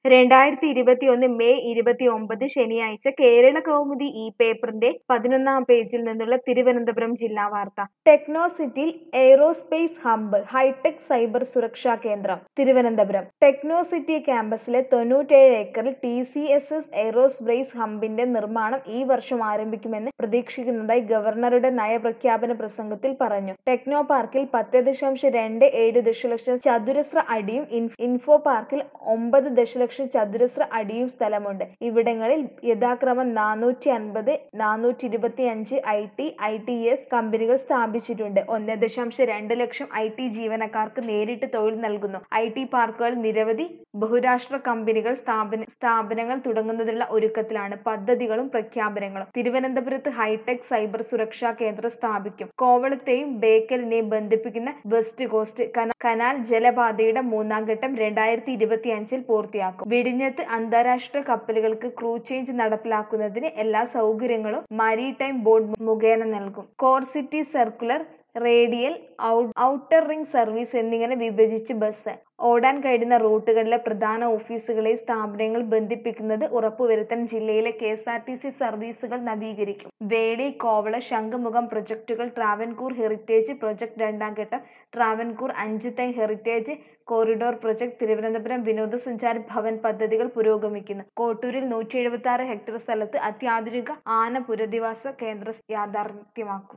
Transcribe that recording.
2021 May 29 ശനിയാഴ്ച കേരള കൗമുദി ഈ പേപ്പറിന്റെ 11-ാം പേജിൽ നിന്നുള്ള തിരുവനന്തപുരം ജില്ലാ വാർത്ത. ടെക്നോസിറ്റിയിൽ എയ്റോസ്പേസ് ഹബ്ബ്, ഹൈടെക് സൈബർ സുരക്ഷാ കേന്ദ്രം. തിരുവനന്തപുരം ടെക്നോസിറ്റി ക്യാമ്പസിലെ 97 ഏക്കറിൽ TCSS എയ്റോസ്പേസ് ഹബ്ബിന്റെ നിർമ്മാണം ഈ വർഷം ആരംഭിക്കുമെന്ന് പ്രതീക്ഷിക്കുന്നതായി ഗവർണറുടെ നയപ്രഖ്യാപന പ്രസംഗത്തിൽ പറഞ്ഞു. ടെക്നോ പാർക്കിൽ 10.27 ദശലക്ഷം ചതുരശ്ര അടിയും ഇൻഫോ പാർക്കിൽ 9 ദശലക്ഷം ചതുരശ്ര അടിയും സ്ഥലമുണ്ട്. ഇവിടങ്ങളിൽ യഥാക്രമം 450, 425 ITS കമ്പനികൾ സ്ഥാപിച്ചിട്ടുണ്ട്. 1.2 ലക്ഷം IT ജീവനക്കാർക്ക് നേരിട്ട് തൊഴിൽ നൽകുന്നു. IT പാർക്കുകൾ നിരവധി ബഹുരാഷ്ട്ര കമ്പനികൾ സ്ഥാപനങ്ങൾ തുടങ്ങുന്നതിനുള്ള ഒരുക്കത്തിലാണ്. പദ്ധതികളും പ്രഖ്യാപനങ്ങളും. തിരുവനന്തപുരത്ത് ഹൈടെക് സൈബർ സുരക്ഷാ കേന്ദ്രം സ്ഥാപിക്കും. കോവളത്തെയും ബേക്കലിനെയും ബന്ധിപ്പിക്കുന്ന വെസ്റ്റ് കോസ്റ്റ് കനാൽ ജലപാതയുടെ 3-ാം ഘട്ടം 2025 പൂർത്തിയാക്കും. വെടിഞ്ഞത്ത് അന്താരാഷ്ട്ര കപ്പലുകൾക്ക് ക്രൂ ചേഞ്ച് നടപ്പിലാക്കുന്നതിന് എല്ലാ സൗകര്യങ്ങളും മാരിടൈം ബോർഡ് മുഖേന നൽകും. Core city circular, radial, outer ring service എന്നിങ്ങനെ വിഭജിച്ച് ബസ് ഓടാൻ കഴിയുന്ന റൂട്ടുകളിലെ പ്രധാന ഓഫീസുകളെയും സ്ഥാപനങ്ങൾ ബന്ധിപ്പിക്കുന്നത് ഉറപ്പുവരുത്താൻ ജില്ലയിലെ KSRTC സർവീസുകൾ നവീകരിക്കും. വേളി, കോവള, ശംഖുമുഖം പ്രൊജക്ടുകൾ. ട്രാവൻകൂർ ഹെറിറ്റേജ് പ്രൊജക്ട് 2-ാം ഘട്ടം. Travancore Anchuthengu heritage corridor project. Thiruvananthapuram വിനോദസഞ്ചാര ഭവൻ പദ്ധതികൾ പുരോഗമിക്കുന്നു. കോട്ടൂരിൽ 176 ഹെക്ടർ സ്ഥലത്ത് അത്യാധുനിക ആന പുനരധിവാസ കേന്ദ്രം യാഥാർത്ഥ്യമാക്കും.